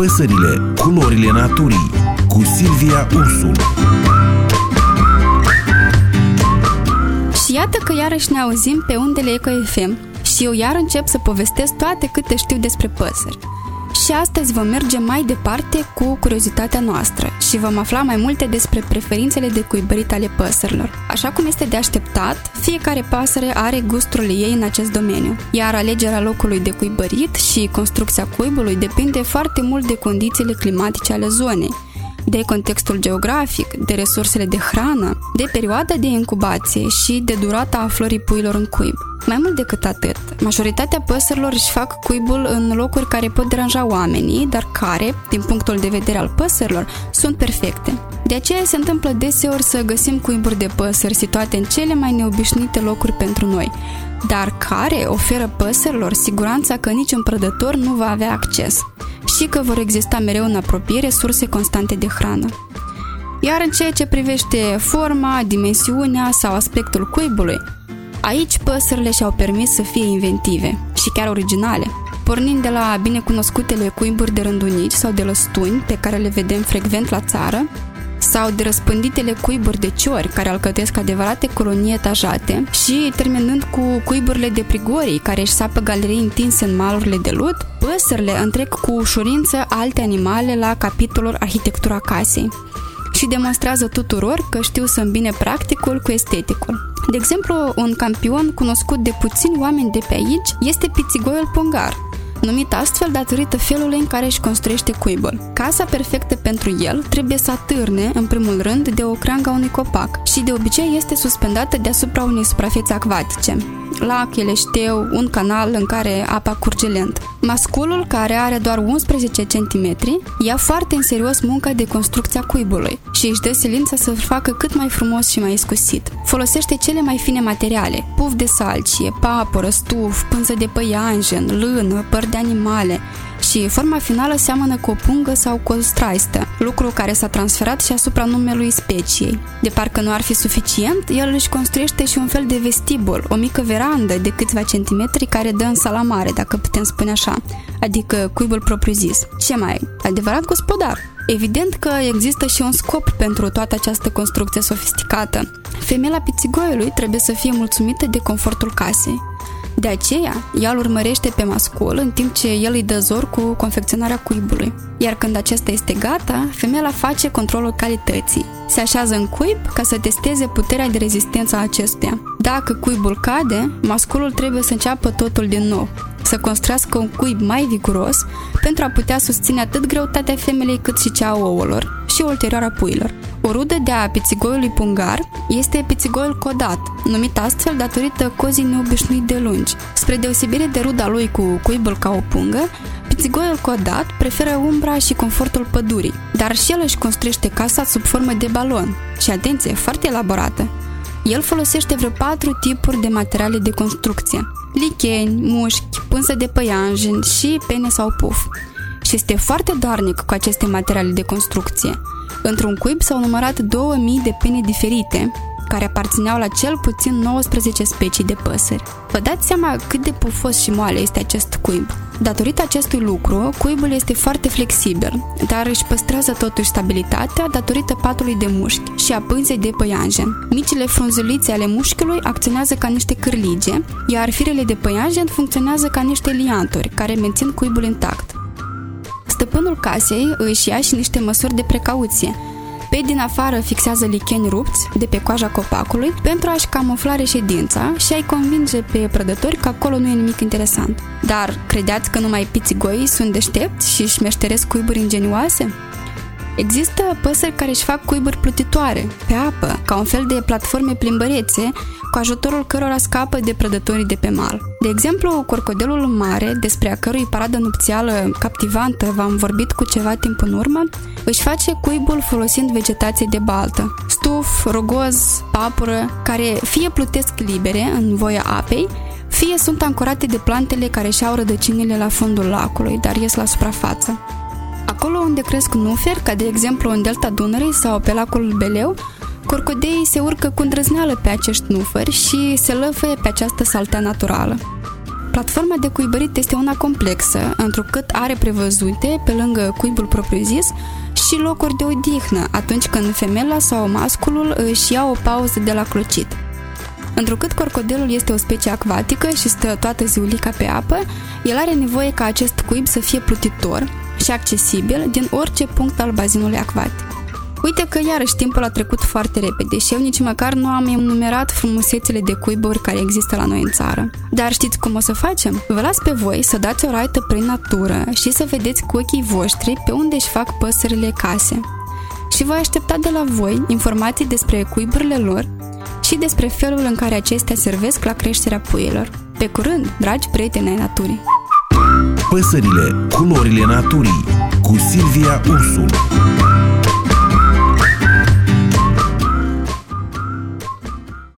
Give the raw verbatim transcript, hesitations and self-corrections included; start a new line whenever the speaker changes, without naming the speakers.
Păsările, culorile naturii, cu Silvia Ursu.
Și iată că iarăși ne auzim pe undele Eco F M și eu iar încep să povestesc toate câte știu despre păsări. Și astăzi vom merge mai departe cu curiozitatea noastră și vom afla mai multe despre preferințele de cuibărit ale păsărilor. Așa cum este de așteptat, fiecare pasăre are gusturile ei în acest domeniu, iar alegerea locului de cuibărit și construcția cuibului depinde foarte mult de condițiile climatice ale zonei, de contextul geografic, de resursele de hrană, de perioada de incubație și de durata aflării puilor în cuib. Mai mult decât atât, majoritatea păsărilor își fac cuibul în locuri care pot deranja oamenii, dar care, din punctul de vedere al păsărilor, sunt perfecte. De aceea se întâmplă deseori să găsim cuiburi de păsări situate în cele mai neobișnuite locuri pentru noi, dar care oferă păsărilor siguranța că niciun prădător nu va avea acces și că vor exista mereu în apropiere surse constante de hrană. Iar în ceea ce privește forma, dimensiunea sau aspectul cuibului, aici păsările și-au permis să fie inventive și chiar originale, pornind de la binecunoscutele cuiburi de rândunici sau de lăstuni pe care le vedem frecvent la țară, sau de răspânditele cuiburi de ciori care alcătuiesc adevărate colonii etajate și terminând cu cuiburile de prigorii care își sapă galerii întinse în malurile de lut, păsările întrec cu ușurință alte animale la capitolul arhitectura casei și demonstrează tuturor că știu să îmbine practicul cu esteticul. De exemplu, un campion cunoscut de puțini oameni de pe aici este pițigoiul pungar, numit astfel datorită felului în care își construiește cuibul. Casa perfectă pentru el trebuie să atârne, în primul rând, de o creangă a unui copac și de obicei este suspendată deasupra unei suprafețe acvatice, lac, eleșteu, un canal în care apa curge lent. Masculul, care are doar unsprezece centimetri, ia foarte în serios munca de construcție a cuibului și își dă silința să-l facă cât mai frumos și mai iscusit. Folosește cele mai fine materiale, puf de salcie, paporă, stuf, pânză de păianjen, lână, păr de animale și forma finală seamănă cu o pungă sau cu o straistă, lucru care s-a transferat și asupra numelui speciei. De parcă nu ar fi suficient, el își construiește și un fel de vestibul, o mică verandă de câțiva centimetri care dă în sala mare, dacă putem spune așa, adică cuibul propriu-zis. Ce mai ai? Adevărat gospodar! Evident că există și un scop pentru toată această construcție sofisticată. Femeia pițigoiului trebuie să fie mulțumită de confortul casei. De aceea, ea îl urmărește pe mascul în timp ce el îi dă zor cu confecționarea cuibului. Iar când acesta este gata, femeia face controlul calității. Se așează în cuib ca să testeze puterea de rezistență a acestuia. Dacă cuibul cade, masculul trebuie să înceapă totul din nou, să construiască un cuib mai viguros pentru a putea susține atât greutatea femelei cât și cea a ouălor și ulterior a puilor. O rudă de a pițigoiului pungar este pițigoiul codat, numit astfel datorită cozii neobișnuit de lungi. Spre deosebire de ruda lui cu cuibul ca o pungă, pițigoiul codat preferă umbra și confortul pădurii, dar și el își construiește casa sub formă de balon și, atenție, foarte elaborată. El folosește vreo patru tipuri de materiale de construcție: licheni, mușchi, pânză de păianjen și pene sau puf. Și este foarte darnic cu aceste materiale de construcție. Într-un cuib s-au numărat două mii de pene diferite, care aparțineau la cel puțin nouăsprezece specii de păsări. Vă dați seama cât de pufos și moale este acest cuib. Datorită acestui lucru, cuibul este foarte flexibil, dar își păstrează totuși stabilitatea datorită patului de mușchi și a pânzei de păianjen. Micile frunzulițe ale mușchiului acționează ca niște cârlige, iar firele de păianjen funcționează ca niște lianturi, care mențin cuibul intact. Stăpânul casei își ia și niște măsuri de precauție. Pe din afară fixează licheni rupți de pe coaja copacului pentru a-și camufla reședința și a-i convinge pe prădători că acolo nu e nimic interesant. Dar credeați că numai pițigoii sunt deștepți și își meșteresc cuiburi ingenioase? Există păsări care își fac cuiburi plutitoare, pe apă, ca un fel de platforme plimbărețe, cu ajutorul cărora scapă de prădătorii de pe mal. De exemplu, corcodelul mare, despre a cărui paradă nupțială captivantă v-am vorbit cu ceva timp în urmă, își face cuibul folosind vegetație de baltă, stuf, rogoz, papură, care fie plutesc libere în voia apei, fie sunt ancorate de plantele care și-au rădăcinile la fundul lacului, dar ies la suprafață. Acolo unde cresc nuferi, ca de exemplu în delta Dunării sau pe lacul Beleu, corcodeii se urcă cu îndrăzneală pe acești nufări și se lăfăie pe această saltea naturală. Platforma de cuibărit este una complexă, întrucât are prevăzute, pe lângă cuibul propriu-zis, și locuri de odihnă atunci când femela sau masculul își ia o pauză de la clocit. Întrucât crocodilul este o specie acvatică și stă toată ziulica pe apă, el are nevoie ca acest cuib să fie plutitor și accesibil din orice punct al bazinului acvatic. Uite că iarăși timpul a trecut foarte repede și eu nici măcar nu am enumerat frumusețile de cuiburi care există la noi în țară. Dar știți cum o să facem? Vă las pe voi să dați o raită prin natură și să vedeți cu ochii voștri pe unde își fac păsările case. Și voi aștepta de la voi informații despre cuiburile lor și despre felul în care acestea servesc la creșterea puiilor. Pe curând, dragi prieteni ai naturii!
Păsările, culorile naturii, cu Silvia Ursu.